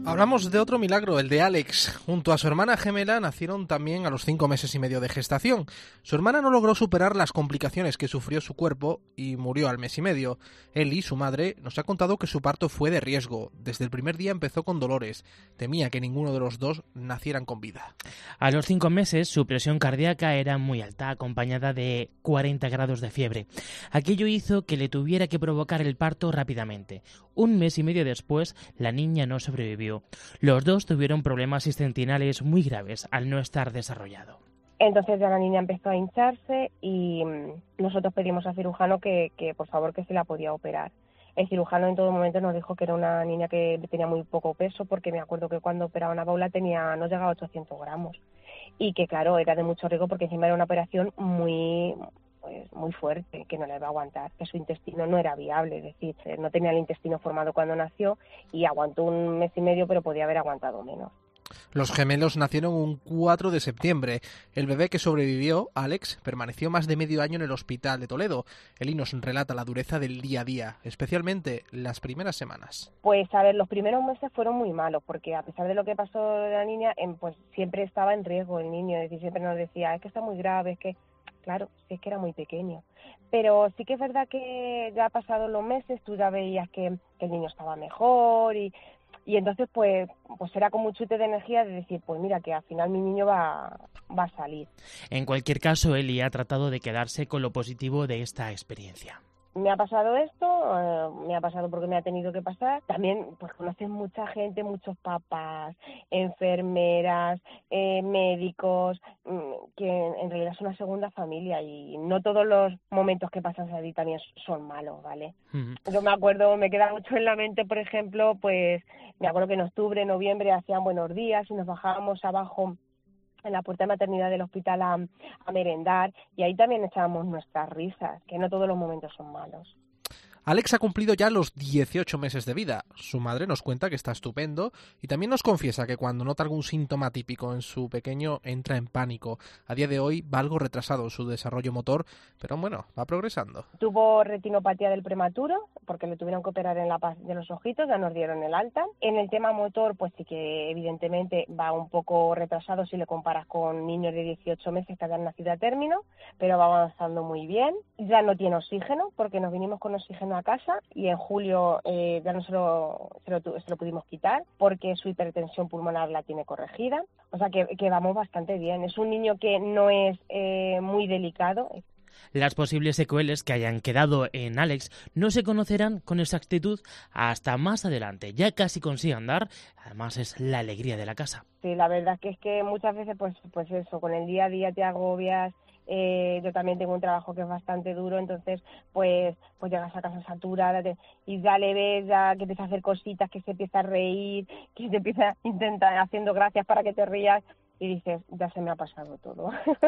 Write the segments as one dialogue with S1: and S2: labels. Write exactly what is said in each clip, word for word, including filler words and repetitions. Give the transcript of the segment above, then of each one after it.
S1: Hablamos de otro milagro, el de Alex. Junto a su hermana gemela nacieron también a los cinco meses y medio de gestación. Su hermana no logró superar las complicaciones que sufrió su cuerpo y murió al mes y medio. Eli, su madre, nos ha contado que su parto fue de riesgo. Desde el primer día empezó con dolores. Temía que ninguno de los dos nacieran con vida.
S2: A los cinco meses su presión cardíaca era muy alta, acompañada de cuarenta grados de fiebre. Aquello hizo que le tuviera que provocar el parto rápidamente. Un mes y medio después, la niña no sobrevivió. Los dos tuvieron problemas intestinales muy graves al no estar desarrollado.
S3: Entonces ya la niña empezó a hincharse y nosotros pedimos al cirujano que, que por favor que se la podía operar. El cirujano en todo momento nos dijo que era una niña que tenía muy poco peso, porque me acuerdo que cuando operaban a Paula tenía, no llegaba a ochocientos gramos. Y que claro, era de mucho riesgo porque encima era una operación muy... pues muy fuerte, que no le iba a aguantar, que su intestino no era viable, es decir, no tenía el intestino formado cuando nació y aguantó un mes y medio, pero podía haber aguantado menos.
S1: Los gemelos nacieron un cuatro de septiembre. El bebé que sobrevivió, Alex, permaneció más de medio año en el hospital de Toledo. Eli nos relata la dureza del día a día, especialmente las primeras semanas.
S3: Pues a ver, los primeros meses fueron muy malos, porque a pesar de lo que pasó de la niña, pues siempre estaba en riesgo el niño, es decir, siempre nos decía, es que está muy grave, es que... Claro, sí es que era muy pequeño. Pero sí que es verdad que ya pasados los meses tú ya veías que, que el niño estaba mejor y, y entonces pues, pues era como un chute de energía de decir, pues mira que al final mi niño va, va a salir.
S2: En cualquier caso, Eli ha tratado de quedarse con lo positivo de esta experiencia.
S3: Me ha pasado esto, eh, me ha pasado porque me ha tenido que pasar. También pues conoces mucha gente, muchos papás, enfermeras, eh, médicos, mmm, que en realidad es una segunda familia y no todos los momentos que pasas allí también son malos, ¿vale? Uh-huh. Yo me acuerdo, me queda mucho en la mente, por ejemplo, pues me acuerdo que en octubre, noviembre hacían buenos días y nos bajábamos abajo en la puerta de maternidad del hospital a, a merendar, y ahí también echábamos nuestras risas, que no todos los momentos son malos.
S1: Alex ha cumplido ya los dieciocho meses de vida. Su madre nos cuenta que está estupendo y también nos confiesa que cuando nota algún síntoma típico en su pequeño entra en pánico. A día de hoy va algo retrasado en su desarrollo motor, pero bueno, va progresando.
S3: Tuvo retinopatía del prematuro, porque le tuvieron que operar en la paz de los ojitos, ya nos dieron el alta. En el tema motor, pues sí que evidentemente va un poco retrasado si le comparas con niños de dieciocho meses que han nacido a término, pero va avanzando muy bien. Ya no tiene oxígeno, porque nos vinimos con oxígeno a casa y en julio eh, ya no se lo, se, lo, se lo pudimos quitar porque su hipertensión pulmonar la tiene corregida, o sea que, que vamos bastante bien. Es un niño que no es eh, muy delicado.
S2: Las posibles secuelas que hayan quedado en Alex no se conocerán con exactitud hasta más adelante. Ya casi consigue andar, además es la alegría de la casa.
S3: Sí, la verdad que es que muchas veces pues, pues eso, con el día a día te agobias. Eh, yo también tengo un trabajo que es bastante duro, entonces pues pues llegas a casa saturada te, y ya le ves ya que empieza a hacer cositas, que se empieza a reír, que se empieza a intentar haciendo gracias para que te rías y dices, ya se me ha pasado todo.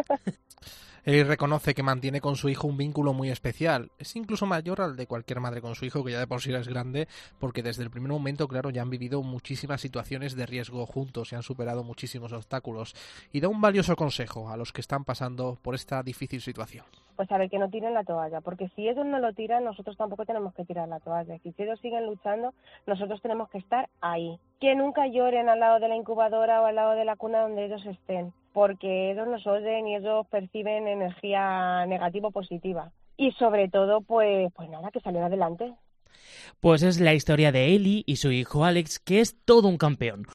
S1: Él reconoce que mantiene con su hijo un vínculo muy especial. Es incluso mayor al de cualquier madre con su hijo, que ya de por sí es grande, porque desde el primer momento, claro, ya han vivido muchísimas situaciones de riesgo juntos y han superado muchísimos obstáculos. Y da un valioso consejo a los que están pasando por esta difícil situación.
S3: Pues a ver, que no tiren la toalla, porque si ellos no lo tiran, nosotros tampoco tenemos que tirar la toalla. Si ellos siguen luchando, nosotros tenemos que estar ahí. Que nunca lloren al lado de la incubadora o al lado de la cuna donde ellos estén, porque ellos nos oyen y ellos perciben energía negativa o positiva. Y sobre todo, pues, pues nada, que salen adelante.
S2: Pues es la historia de Eli y su hijo Alex, que es todo un campeón.